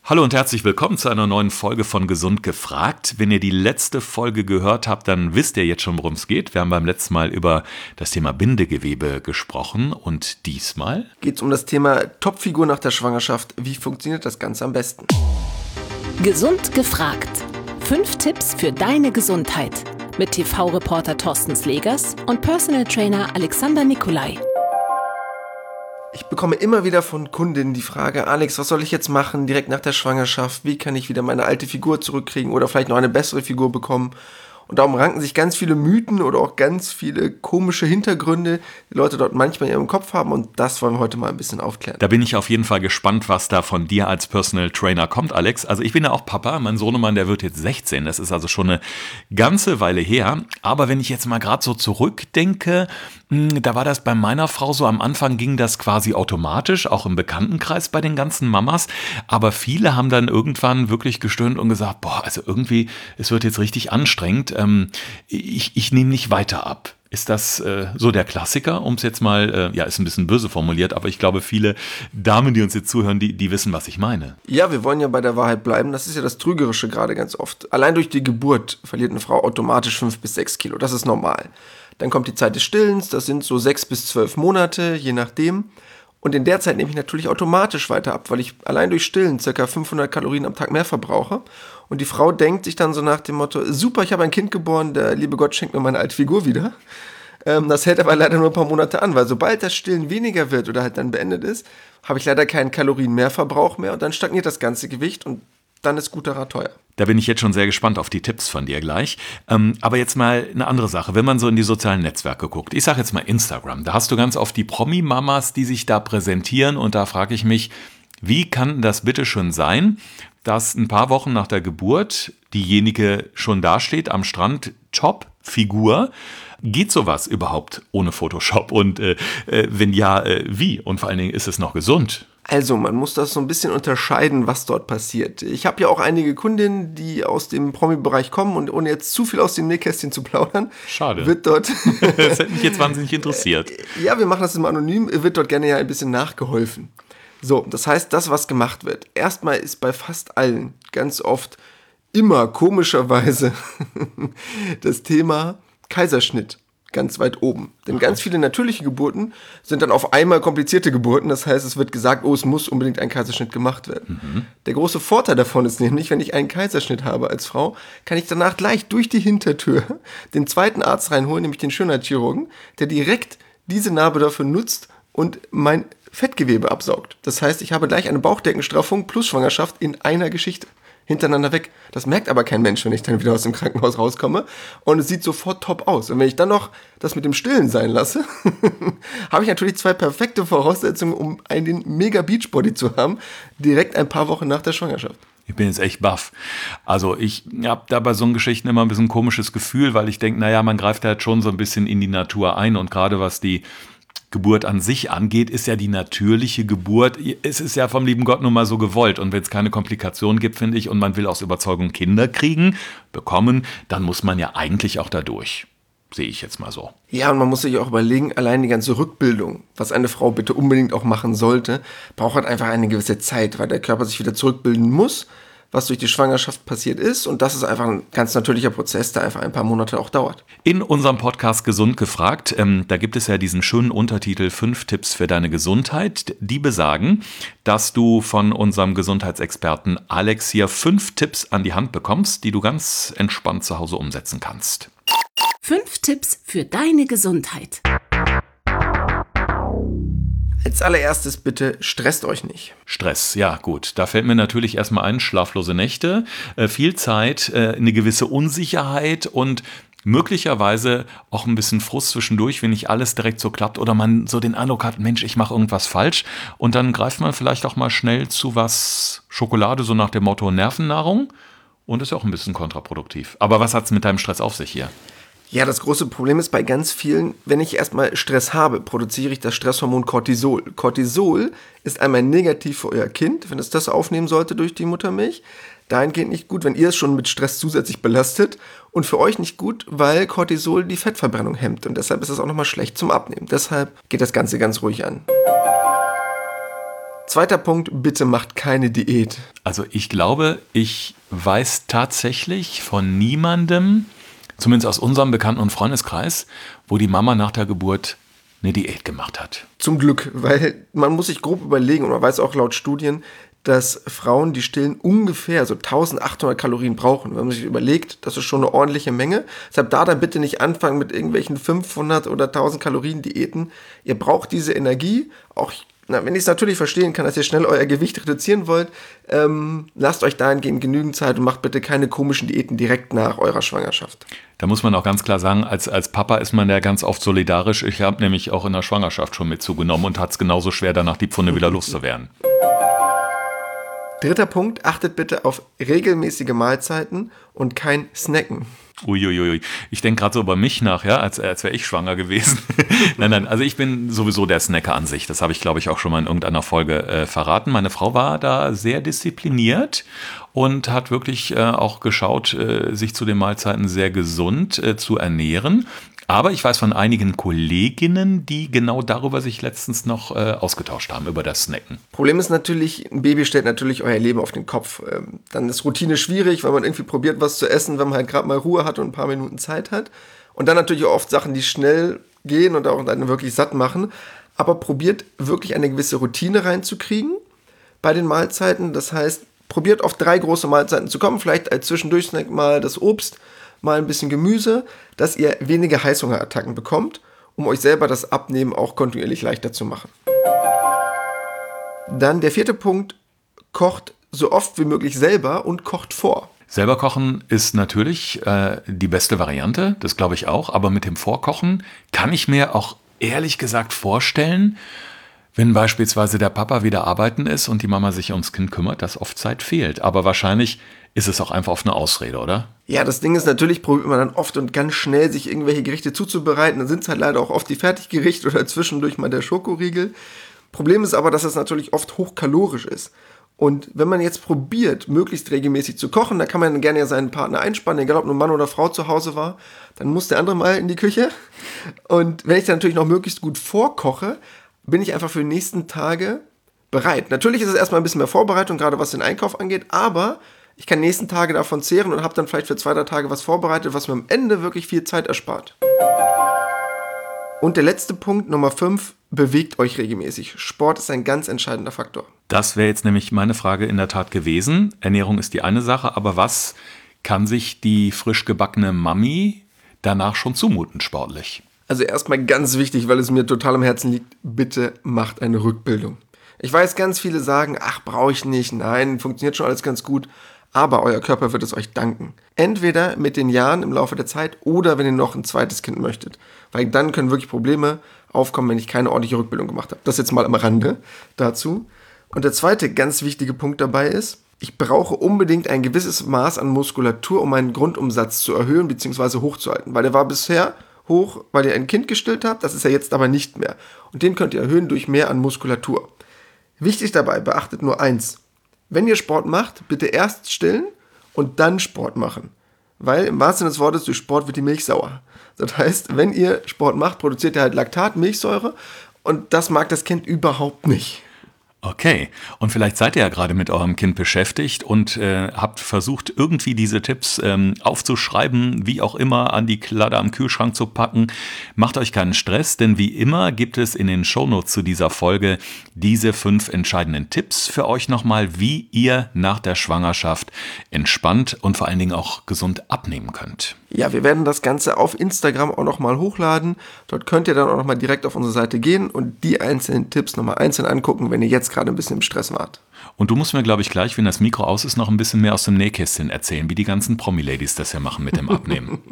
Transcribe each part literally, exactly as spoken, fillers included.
Hallo und herzlich willkommen zu einer neuen Folge von Gesund gefragt. Wenn ihr die letzte Folge gehört habt, dann wisst ihr jetzt schon, worum es geht. Wir haben beim letzten Mal über das Thema Bindegewebe gesprochen und diesmal geht es um das Thema Topfigur nach der Schwangerschaft. Wie funktioniert das Ganze am besten? Gesund gefragt. Fünf Tipps für deine Gesundheit mit T V-Reporter Thorsten Slegers und Personal Trainer Alexander Nikolai. Ich bekomme immer wieder von Kundinnen die Frage, Alex, was soll ich jetzt machen direkt nach der Schwangerschaft? Wie kann ich wieder meine alte Figur zurückkriegen oder vielleicht noch eine bessere Figur bekommen? Und darum ranken sich ganz viele Mythen oder auch ganz viele komische Hintergründe, die Leute dort manchmal in ihrem Kopf haben, und das wollen wir heute mal ein bisschen aufklären. Da bin ich auf jeden Fall gespannt, was da von dir als Personal Trainer kommt, Alex. Also ich bin ja auch Papa, mein Sohnemann, der wird jetzt sechzehn, das ist also schon eine ganze Weile her. Aber wenn ich jetzt mal gerade so zurückdenke, da war das bei meiner Frau so, am Anfang ging das quasi automatisch, auch im Bekanntenkreis bei den ganzen Mamas. Aber viele haben dann irgendwann wirklich gestöhnt und gesagt, boah, also irgendwie, es wird jetzt richtig anstrengend. Ich, ich nehme nicht weiter ab. Ist das äh, so der Klassiker, um es jetzt mal, äh, ja, ist ein bisschen böse formuliert, aber ich glaube, viele Damen, die uns jetzt zuhören, die, die wissen, was ich meine. Ja, wir wollen ja bei der Wahrheit bleiben. Das ist ja das Trügerische gerade ganz oft. Allein durch die Geburt verliert eine Frau automatisch fünf bis sechs Kilo. Das ist normal. Dann kommt die Zeit des Stillens, das sind so sechs bis zwölf Monate, je nachdem. Und in der Zeit nehme ich natürlich automatisch weiter ab, weil ich allein durch Stillen ca. fünfhundert Kalorien am Tag mehr verbrauche. Und die Frau denkt sich dann so nach dem Motto, super, ich habe ein Kind geboren, der liebe Gott schenkt mir meine alte Figur wieder. Ähm, das hält aber leider nur ein paar Monate an, weil sobald das Stillen weniger wird oder halt dann beendet ist, habe ich leider keinen Kalorienmehrverbrauch mehr und dann stagniert das ganze Gewicht und dann ist guter Rat teuer. Da bin ich jetzt schon sehr gespannt auf die Tipps von dir gleich. Ähm, aber jetzt mal eine andere Sache. Wenn man so in die sozialen Netzwerke guckt, ich sage jetzt mal Instagram, da hast du ganz oft die Promi-Mamas, die sich da präsentieren, und da frage ich mich, wie kann das bitte schon sein, dass ein paar Wochen nach der Geburt diejenige schon dasteht am Strand, Top-Figur? Geht sowas überhaupt ohne Photoshop? Und äh, äh, wenn ja, äh, wie? Und vor allen Dingen, ist es noch gesund? Also, man muss das so ein bisschen unterscheiden, was dort passiert. Ich habe ja auch einige Kundinnen, die aus dem Promi-Bereich kommen, und ohne jetzt zu viel aus dem Nähkästchen zu plaudern, Schade. Wird dort... Das hätte mich jetzt wahnsinnig interessiert. Ja, wir machen das immer anonym, wird dort gerne ja ein bisschen nachgeholfen. So, das heißt, das, was gemacht wird. Erstmal ist bei fast allen ganz oft immer komischerweise das Thema Kaiserschnitt ganz weit oben. Denn ganz viele natürliche Geburten sind dann auf einmal komplizierte Geburten. Das heißt, es wird gesagt, oh, es muss unbedingt ein Kaiserschnitt gemacht werden. Mhm. Der große Vorteil davon ist nämlich, wenn ich einen Kaiserschnitt habe als Frau, kann ich danach gleich durch die Hintertür den zweiten Arzt reinholen, nämlich den Schönheitschirurgen, der direkt diese Narbe dafür nutzt und mein Fettgewebe absaugt. Das heißt, ich habe gleich eine Bauchdeckenstraffung plus Schwangerschaft in einer Geschichte. Hintereinander weg. Das merkt aber kein Mensch, wenn ich dann wieder aus dem Krankenhaus rauskomme. Und es sieht sofort top aus. Und wenn ich dann noch das mit dem Stillen sein lasse, habe ich natürlich zwei perfekte Voraussetzungen, um einen mega Beachbody zu haben, direkt ein paar Wochen nach der Schwangerschaft. Ich bin jetzt echt baff. Also ich habe da bei so einen Geschichten immer ein bisschen ein komisches Gefühl, weil ich denke, naja, man greift halt schon so ein bisschen in die Natur ein. Und gerade was die Geburt an sich angeht, ist ja die natürliche Geburt, es ist ja vom lieben Gott nun mal so gewollt, und wenn es keine Komplikationen gibt, finde ich, und man will aus Überzeugung Kinder kriegen, bekommen, dann muss man ja eigentlich auch da durch, sehe ich jetzt mal so. Ja, und man muss sich auch überlegen, allein die ganze Rückbildung, was eine Frau bitte unbedingt auch machen sollte, braucht halt einfach eine gewisse Zeit, weil der Körper sich wieder zurückbilden muss, was durch die Schwangerschaft passiert ist, und das ist einfach ein ganz natürlicher Prozess, der einfach ein paar Monate auch dauert. In unserem Podcast Gesund gefragt, ähm, da gibt es ja diesen schönen Untertitel fünf Tipps für deine Gesundheit, die besagen, dass du von unserem Gesundheitsexperten Alex hier fünf Tipps an die Hand bekommst, die du ganz entspannt zu Hause umsetzen kannst. Fünf Tipps für deine Gesundheit. Als allererstes bitte stresst euch nicht. Stress, ja gut. Da fällt mir natürlich erstmal ein, schlaflose Nächte, äh, viel Zeit, äh, eine gewisse Unsicherheit und möglicherweise auch ein bisschen Frust zwischendurch, wenn nicht alles direkt so klappt oder man so den Eindruck hat, Mensch, ich mache irgendwas falsch, und dann greift man vielleicht auch mal schnell zu was Schokolade, so nach dem Motto Nervennahrung, und ist ja auch ein bisschen kontraproduktiv. Aber was hat es mit deinem Stress auf sich hier? Ja, das große Problem ist bei ganz vielen, wenn ich erstmal Stress habe, produziere ich das Stresshormon Cortisol. Cortisol ist einmal negativ für euer Kind, wenn es das aufnehmen sollte durch die Muttermilch. Dahingehend nicht gut, wenn ihr es schon mit Stress zusätzlich belastet, und für euch nicht gut, weil Cortisol die Fettverbrennung hemmt, und deshalb ist es auch nochmal schlecht zum Abnehmen. Deshalb geht das Ganze ganz ruhig an. Zweiter Punkt, bitte macht keine Diät. Also ich glaube, ich weiß tatsächlich von niemandem, zumindest aus unserem Bekannten- und Freundeskreis, wo die Mama nach der Geburt eine Diät gemacht hat. Zum Glück, weil man muss sich grob überlegen, und man weiß auch laut Studien, dass Frauen, die stillen, ungefähr so eintausendachthundert Kalorien brauchen. Wenn man sich überlegt, das ist schon eine ordentliche Menge. Deshalb da dann bitte nicht anfangen mit irgendwelchen fünfhundert oder tausend Kalorien Diäten. Ihr braucht diese Energie. Auch, na, wenn ich es natürlich verstehen kann, dass ihr schnell euer Gewicht reduzieren wollt, ähm, lasst euch dahingehend genügend Zeit und macht bitte keine komischen Diäten direkt nach eurer Schwangerschaft. Da muss man auch ganz klar sagen, als, als Papa ist man ja ganz oft solidarisch. Ich habe nämlich auch in der Schwangerschaft schon mit zugenommen und hat es genauso schwer, danach die Pfunde wieder loszuwerden. Dritter Punkt, achtet bitte auf regelmäßige Mahlzeiten und kein Snacken. Uiuiui, ich denke gerade so über mich nach, ja, als, als wäre ich schwanger gewesen. Nein, nein, also ich bin sowieso der Snacker an sich. Das habe ich, glaube ich, auch schon mal in irgendeiner Folge äh, verraten. Meine Frau war da sehr diszipliniert und hat wirklich äh, auch geschaut, äh, sich zu den Mahlzeiten sehr gesund äh, zu ernähren. Aber ich weiß von einigen Kolleginnen, die genau darüber sich letztens noch äh, ausgetauscht haben, über das Snacken. Problem ist natürlich, ein Baby stellt natürlich euer Leben auf den Kopf. Ähm, dann ist Routine schwierig, weil man irgendwie probiert, was zu essen, wenn man halt gerade mal Ruhe hat und ein paar Minuten Zeit hat. Und dann natürlich auch oft Sachen, die schnell gehen und auch dann wirklich satt machen. Aber probiert wirklich eine gewisse Routine reinzukriegen bei den Mahlzeiten. Das heißt, probiert auf drei große Mahlzeiten zu kommen, vielleicht als Zwischendurchsnack mal das Obst, mal ein bisschen Gemüse, dass ihr weniger Heißhungerattacken bekommt, um euch selber das Abnehmen auch kontinuierlich leichter zu machen. Dann der vierte Punkt, kocht so oft wie möglich selber und kocht vor. Selber kochen ist natürlich äh, die beste Variante, das glaube ich auch, aber mit dem Vorkochen kann ich mir auch ehrlich gesagt vorstellen, wenn beispielsweise der Papa wieder arbeiten ist und die Mama sich ums Kind kümmert, dass oft Zeit fehlt. Aber wahrscheinlich ist es auch einfach oft eine Ausrede, oder? Ja, das Ding ist, natürlich probiert man dann oft und ganz schnell, sich irgendwelche Gerichte zuzubereiten. Dann sind es halt leider auch oft die Fertiggerichte oder zwischendurch mal der Schokoriegel. Problem ist aber, dass es natürlich oft hochkalorisch ist. Und wenn man jetzt probiert, möglichst regelmäßig zu kochen, da kann man gerne ja seinen Partner einspannen, egal ob nur Mann oder Frau zu Hause war, dann muss der andere mal in die Küche. Und wenn ich dann natürlich noch möglichst gut vorkoche, bin ich einfach für die nächsten Tage bereit. Natürlich ist es erstmal ein bisschen mehr Vorbereitung, gerade was den Einkauf angeht, aber ich kann die nächsten Tage davon zehren und habe dann vielleicht für zwei, drei Tage was vorbereitet, was mir am Ende wirklich viel Zeit erspart. Und der letzte Punkt, Nummer fünf, bewegt euch regelmäßig. Sport ist ein ganz entscheidender Faktor. Das wäre jetzt nämlich meine Frage in der Tat gewesen. Ernährung ist die eine Sache, aber was kann sich die frisch gebackene Mami danach schon zumuten sportlich? Also erstmal ganz wichtig, weil es mir total am Herzen liegt, bitte macht eine Rückbildung. Ich weiß, ganz viele sagen, ach, brauche ich nicht, nein, funktioniert schon alles ganz gut, aber euer Körper wird es euch danken. Entweder mit den Jahren im Laufe der Zeit oder wenn ihr noch ein zweites Kind möchtet, weil dann können wirklich Probleme aufkommen, wenn ich keine ordentliche Rückbildung gemacht habe. Das jetzt mal am Rande dazu. Und der zweite ganz wichtige Punkt dabei ist, ich brauche unbedingt ein gewisses Maß an Muskulatur, um meinen Grundumsatz zu erhöhen bzw. hochzuhalten, weil der war bisher hoch, weil ihr ein Kind gestillt habt, das ist ja jetzt aber nicht mehr. Und den könnt ihr erhöhen durch mehr an Muskulatur. Wichtig dabei, beachtet nur eins. Wenn ihr Sport macht, bitte erst stillen und dann Sport machen. Weil im wahrsten Sinne des Wortes, durch Sport wird die Milch sauer. Das heißt, wenn ihr Sport macht, produziert ihr halt Laktat, Milchsäure und das mag das Kind überhaupt nicht. Okay, und vielleicht seid ihr ja gerade mit eurem Kind beschäftigt und äh, habt versucht, irgendwie diese Tipps ähm, aufzuschreiben, wie auch immer, an die Kladde am Kühlschrank zu packen. Macht euch keinen Stress, denn wie immer gibt es in den Shownotes zu dieser Folge diese fünf entscheidenden Tipps für euch nochmal, wie ihr nach der Schwangerschaft entspannt und vor allen Dingen auch gesund abnehmen könnt. Ja, wir werden das Ganze auf Instagram auch nochmal hochladen. Dort könnt ihr dann auch nochmal direkt auf unsere Seite gehen und die einzelnen Tipps nochmal einzeln angucken, wenn ihr jetzt gerade ein bisschen im Stress wart. Und du musst mir, glaube ich, gleich, wenn das Mikro aus ist, noch ein bisschen mehr aus dem Nähkästchen erzählen, wie die ganzen Promi-Ladies das ja machen mit dem Abnehmen.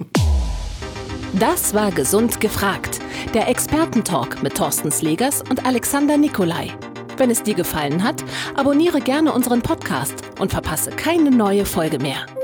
Das war Gesund gefragt, der Expertentalk mit Thorsten Slegers und Alexander Nikolai. Wenn es dir gefallen hat, abonniere gerne unseren Podcast und verpasse keine neue Folge mehr.